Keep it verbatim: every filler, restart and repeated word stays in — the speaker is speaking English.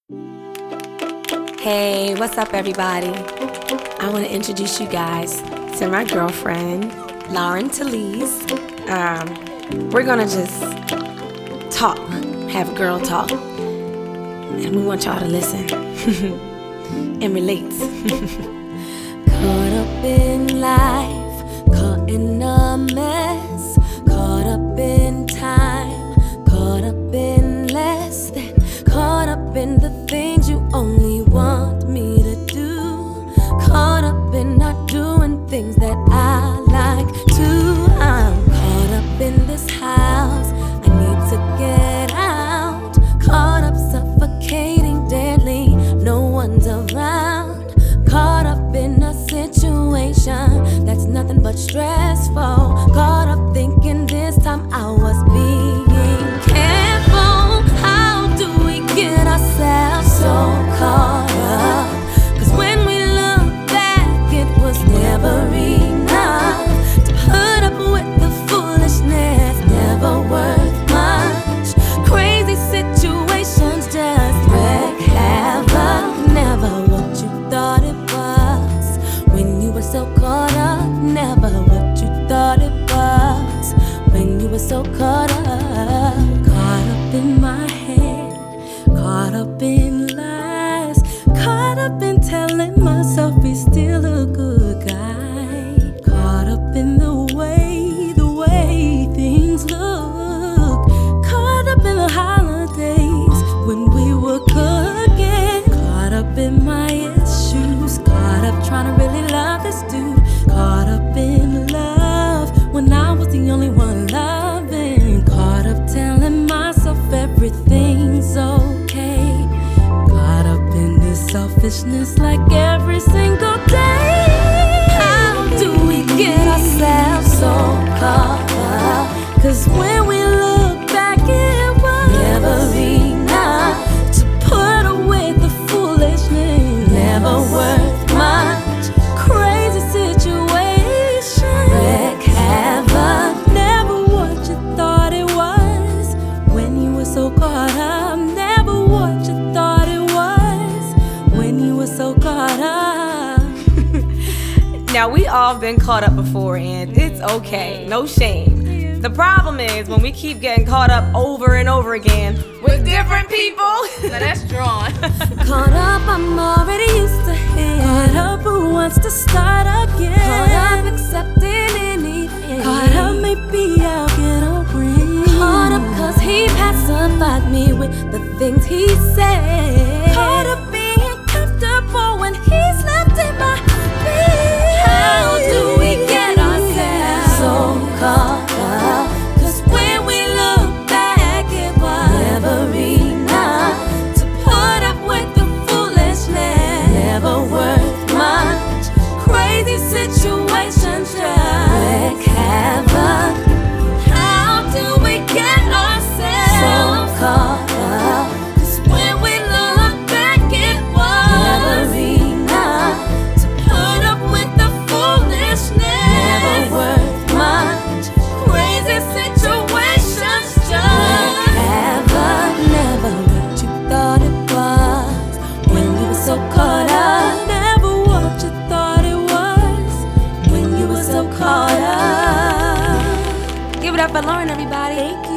Hey, what's up, everybody? I want to introduce you guys to my girlfriend, Lauren Talese. Um, we're gonna just talk, have girl talk, and we want y'all to listen and relate. Caught up in life, caught in a mess, caught up in time, caught up in less than, caught up in the things you only want me to do, caught up in not doing things that I like to. I'm caught up in this house, I need to get out, caught up suffocating deadly, no one's around, caught up in a situation that's nothing but stressful, caught up thinking this time I was being careful. How do we get ourselves so caught up? Cause when we look back it was never enough to put up with the foolishness, never worth much. Crazy situations just wreak havoc, never what you thought it was when you were so caught up, never what you thought it was when you were so caught up. Caught up in my head, caught up in lies, caught up in telling myself he's still a good guy, caught up in the way, the way things look, caught up in the holidays when we were cooking, caught up in my issues, caught up trying to really love this dude, caught up in love when I was the only one loving, caught up telling myself everything's okay, caught up in this selfishness like every single day. How do we get ourselves so caught up? Cause when we look back it was never enough to put away the foolishness, never worth much. Crazy situation, wreak havoc, never what you thought it was when you were so caught up, never what you thought it was when you were so caught up. Now, we all been caught up before, and it's okay, no shame. The problem is when we keep getting caught up over and over again with different people. Now that's drawn. Caught up, I'm already used to him. Caught up, who wants to start again? Caught up, accepting anything. Caught up, maybe I'll get a ring. Caught up, cause he pacified me with the things he said. Caught up, being comfortable when he's left in my bed. How do we get ourselves so caught up? Cause when we look back it was never enough to put up with the foolishness, never worth much. Crazy situations just wreak havoc. How do we get ourselves so caught up? Cause when we look back it was never enough to put up with the foolishness, never worth much. Crazy situations just wreak havoc, never what you thought it was when you were so caught up, never what you thought it was when you were so caught up. Give it up for Lauren, everybody. Thank you.